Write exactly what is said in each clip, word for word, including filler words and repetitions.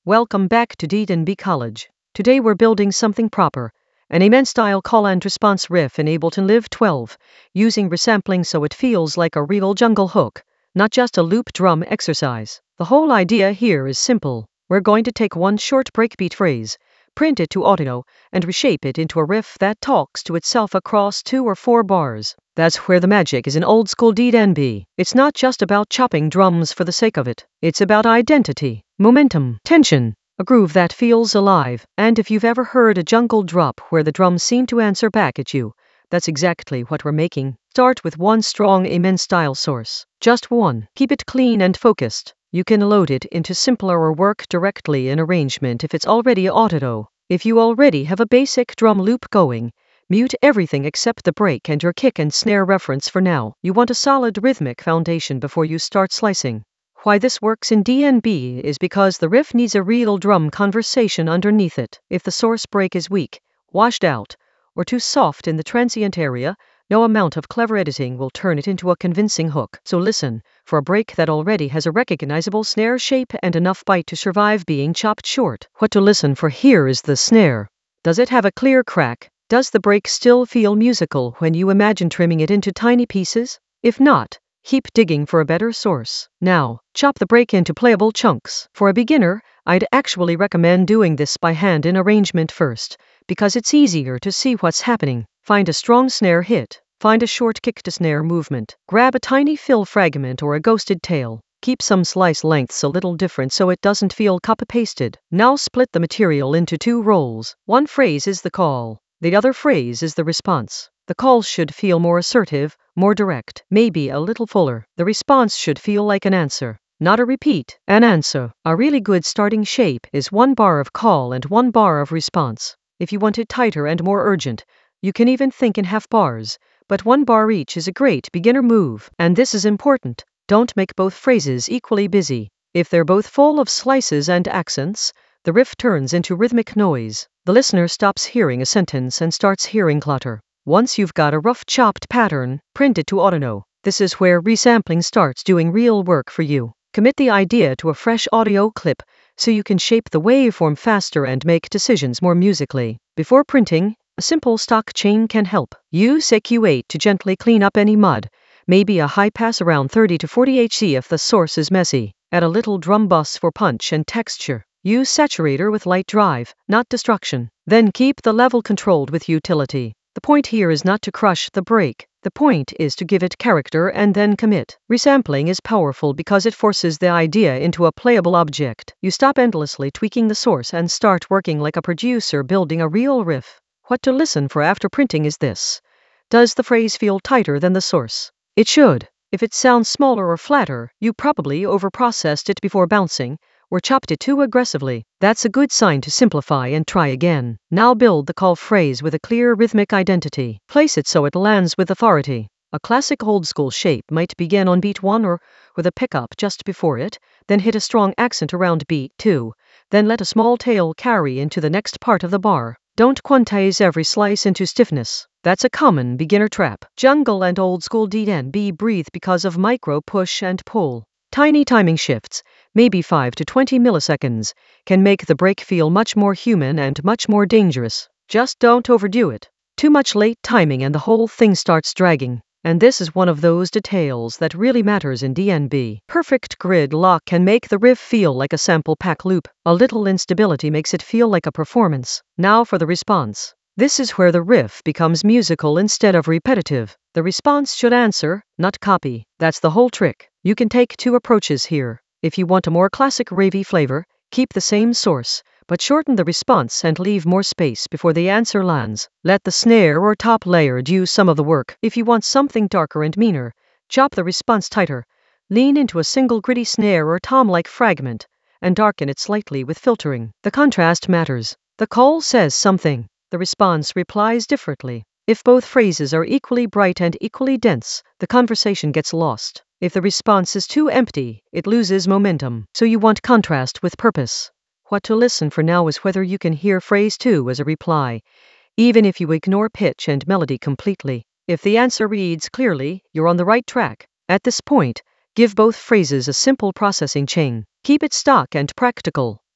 Welcome back to D and B College. Today we're building something proper, an Amen-style call and response riff in Ableton Live twelve, using resampling so it feels like a real jungle hook, not just a loop drum exercise. The whole idea here is simple. We're going to take one short breakbeat phrase, print it to audio, and reshape it into a riff that talks to itself across two or four bars. That's where the magic is in old school D and B. It's not just about chopping drums for the sake of it. It's about identity, momentum, tension, a groove that feels alive. And if you've ever heard a jungle drop where the drums seem to answer back at you, that's exactly what we're making. Start with one strong Amen-style source. Just one. Keep it clean and focused. You can load it into simpler or work directly in arrangement if it's already auto. If you already have a basic drum loop going, mute everything except the break and your kick and snare reference for now. You want a solid rhythmic foundation before you start slicing. Why this works in D and B is because the riff needs a real drum conversation underneath it. If the source break is weak, washed out, or too soft in the transient area, no amount of clever editing will turn it into a convincing hook. So listen for a break that already has a recognizable snare shape and enough bite to survive being chopped short. What to listen for here is the snare. Does it have a clear crack? Does the break still feel musical when you imagine trimming it into tiny pieces? If not, keep digging for a better source. Now, chop the break into playable chunks. For a beginner, I'd actually recommend doing this by hand in arrangement first, because it's easier to see what's happening. Find a strong snare hit. Find a short kick to snare movement. Grab a tiny fill fragment or a ghosted tail. Keep some slice lengths a little different so it doesn't feel copy-pasted. Now split the material into two roles. One phrase is the call. The other phrase is the response. The call should feel more assertive, more direct, maybe a little fuller. The response should feel like an answer, not a repeat. An answer. A really good starting shape is one bar of call and one bar of response. If you want it tighter and more urgent, you can even think in half bars, but one bar each is a great beginner move. And this is important. Don't make both phrases equally busy. If they're both full of slices and accents, the riff turns into rhythmic noise. The listener stops hearing a sentence and starts hearing clutter. Once you've got a rough chopped pattern, print it to audio. This is where resampling starts doing real work for you. Commit the idea to a fresh audio clip so you can shape the waveform faster and make decisions more musically. Before printing, a simple stock chain can help. Use E Q eight to gently clean up any mud, maybe a high pass around thirty to forty hertz if the source is messy. Add a little drum bus for punch and texture. Use saturator with light drive, not destruction. Then keep the level controlled with utility. The point here is not to crush the break. The point is to give it character and then commit. Resampling is powerful because it forces the idea into a playable object. You stop endlessly tweaking the source and start working like a producer building a real riff. What to listen for after printing is this. Does the phrase feel tighter than the source? It should. If it sounds smaller or flatter, you probably overprocessed it before bouncing, or chopped it too aggressively. That's a good sign to simplify and try again. Now build the call phrase with a clear rhythmic identity. Place it so it lands with authority. A classic old school shape might begin on beat one or with a pickup just before it, then hit a strong accent around beat two, then let a small tail carry into the next part of the bar. Don't quantize every slice into stiffness. That's a common beginner trap. Jungle and old school D and B breathe because of micro push and pull. Tiny timing shifts, maybe five to twenty milliseconds, can make the break feel much more human and much more dangerous. Just don't overdo it. Too much late timing and the whole thing starts dragging. And this is one of those details that really matters in D and B. Perfect grid lock can make the riff feel like a sample pack loop. A little instability makes it feel like a performance. Now for the response. This is where the riff becomes musical instead of repetitive. The response should answer, not copy. That's the whole trick. You can take two approaches here. If you want a more classic ravey flavor, keep the same source, but shorten the response and leave more space before the answer lands. Let the snare or top layer do some of the work. If you want something darker and meaner, chop the response tighter. Lean into a single gritty snare or tom-like fragment, and darken it slightly with filtering. The contrast matters. The call says something. The response replies differently. If both phrases are equally bright and equally dense, the conversation gets lost. If the response is too empty, it loses momentum. So you want contrast with purpose. What to listen for now is whether you can hear phrase two as a reply, even if you ignore pitch and melody completely. If the answer reads clearly, you're on the right track. At this point, give both phrases a simple processing chain. Keep it stock and practical.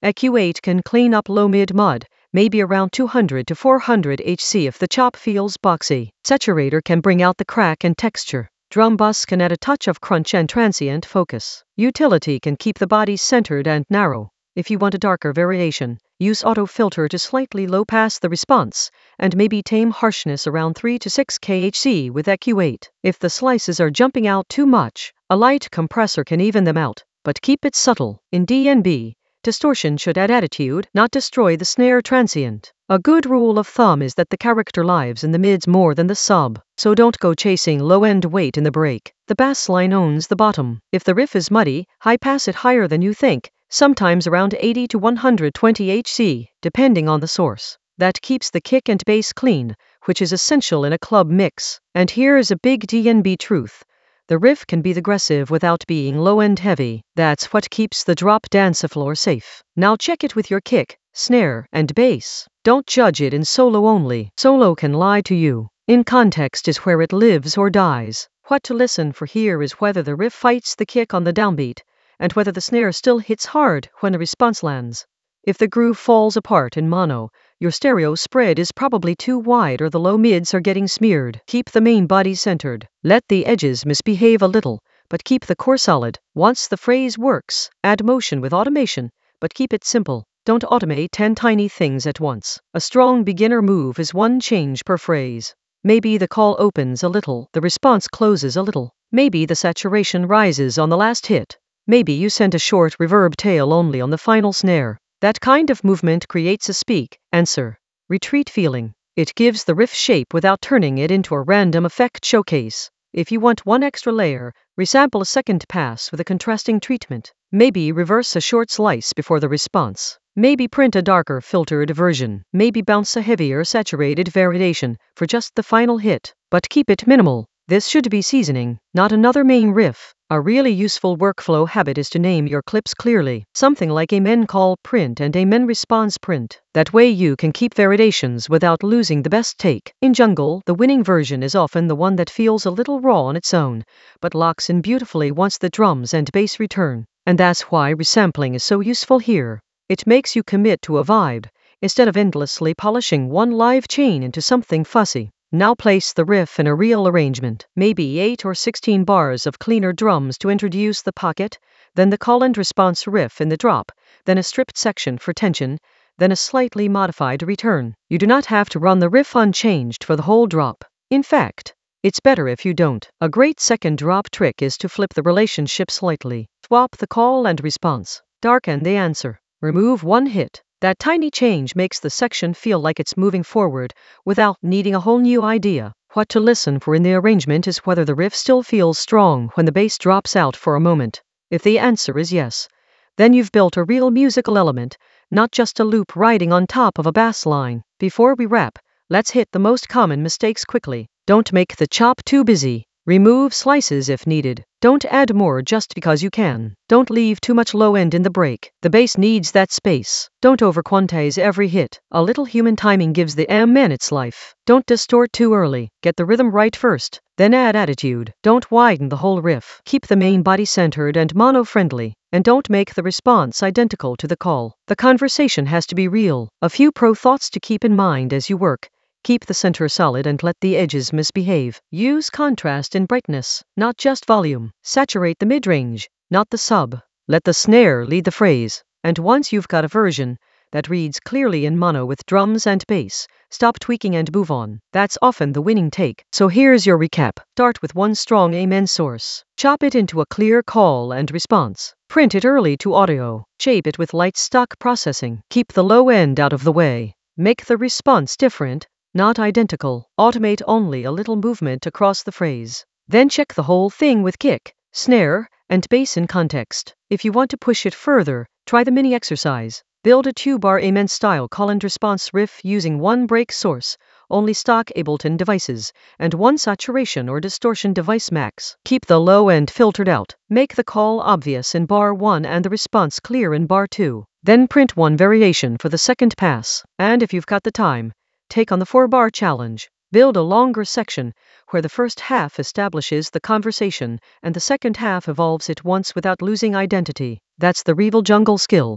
E Q eight can clean up low-mid mud, maybe around two hundred to four hundred hertz if the chop feels boxy. Saturator can bring out the crack and texture. Drum bus can add a touch of crunch and transient focus. Utility can keep the body centered and narrow. If you want a darker variation, use auto filter to slightly low pass the response, and maybe tame harshness around three to six hertz with E Q eight. If the slices are jumping out too much, a light compressor can even them out, but keep it subtle. In D N B, distortion should add attitude, not destroy the snare transient. A good rule of thumb is that the character lives in the mids more than the sub, so don't go chasing low-end weight in the break. The bass line owns the bottom. If the riff is muddy, high pass it higher than you think, sometimes around eighty to one hundred twenty hertz, depending on the source. That keeps the kick and bass clean, which is essential in a club mix. And here is a big D N B truth. The riff can be aggressive without being low-end heavy. That's what keeps the drop dance floor safe. Now check it with your kick, snare, and bass. Don't judge it in solo only. Solo can lie to you. In context is where it lives or dies. What to listen for here is whether the riff fights the kick on the downbeat, and whether the snare still hits hard when the response lands. If the groove falls apart in mono, your stereo spread is probably too wide or the low mids are getting smeared. Keep the main body centered. Let the edges misbehave a little, but keep the core solid. Once the phrase works, add motion with automation, but keep it simple. Don't automate ten tiny things at once. A strong beginner move is one change per phrase. Maybe the call opens a little, the response closes a little. Maybe the saturation rises on the last hit. Maybe you send a short reverb tail only on the final snare. That kind of movement creates a speak, answer, retreat feeling. It gives the riff shape without turning it into a random effect showcase. If you want one extra layer, resample a second pass with a contrasting treatment. Maybe reverse a short slice before the response. Maybe print a darker filtered version. Maybe bounce a heavier saturated variation for just the final hit. But keep it minimal. This should be seasoning, not another main riff. A really useful workflow habit is to name your clips clearly. Something like amen call print and amen response print. That way you can keep variations without losing the best take. In jungle, the winning version is often the one that feels a little raw on its own, but locks in beautifully once the drums and bass return. And that's why resampling is so useful here. It makes you commit to a vibe, instead of endlessly polishing one live chain into something fussy. Now place the riff in a real arrangement, maybe eight or sixteen bars of cleaner drums to introduce the pocket, then the call and response riff in the drop, then a stripped section for tension, then a slightly modified return. You do not have to run the riff unchanged for the whole drop. In fact, it's better if you don't. A great second drop trick is to flip the relationship slightly. Swap the call and response. Darken the answer. Remove one hit. That tiny change makes the section feel like it's moving forward without needing a whole new idea. What to listen for in the arrangement is whether the riff still feels strong when the bass drops out for a moment. If the answer is yes, then you've built a real musical element, not just a loop riding on top of a bass line. Before we wrap, let's hit the most common mistakes quickly. Don't make the chop too busy. Remove slices if needed. Don't add more just because you can. Don't leave too much low end in the break. The bass needs that space. Don't overquantize every hit. A little human timing gives the amen its life. Don't distort too early. Get the rhythm right first, then add attitude. Don't widen the whole riff. Keep the main body centered and mono-friendly. And don't make the response identical to the call. The conversation has to be real. A few pro thoughts to keep in mind as you work. Keep the center solid and let the edges misbehave. Use contrast and brightness, not just volume. Saturate the mid-range, not the sub. Let the snare lead the phrase. And once you've got a version that reads clearly in mono with drums and bass, stop tweaking and move on. That's often the winning take. So here's your recap. Start with one strong amen source. Chop it into a clear call and response. Print it early to audio. Shape it with light stock processing. Keep the low end out of the way. Make the response different, not identical. Automate only a little movement across the phrase. Then check the whole thing with kick, snare, and bass in context. If you want to push it further, try the mini exercise. Build a two-bar amen style call and response riff using one break source, only stock Ableton devices, and one saturation or distortion device max. Keep the low end filtered out. Make the call obvious in bar one and the response clear in bar two. Then print one variation for the second pass. And if you've got the time, take on the four-bar challenge. Build a longer section where the first half establishes the conversation and the second half evolves it once without losing identity. That's the Revel Jungle skill.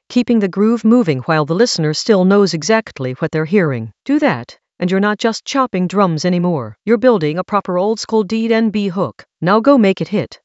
keeping the groove moving while the listener still knows exactly what they're hearing. Do that, and you're not just chopping drums anymore. You're building a proper old school D and B hook. Now go make it hit.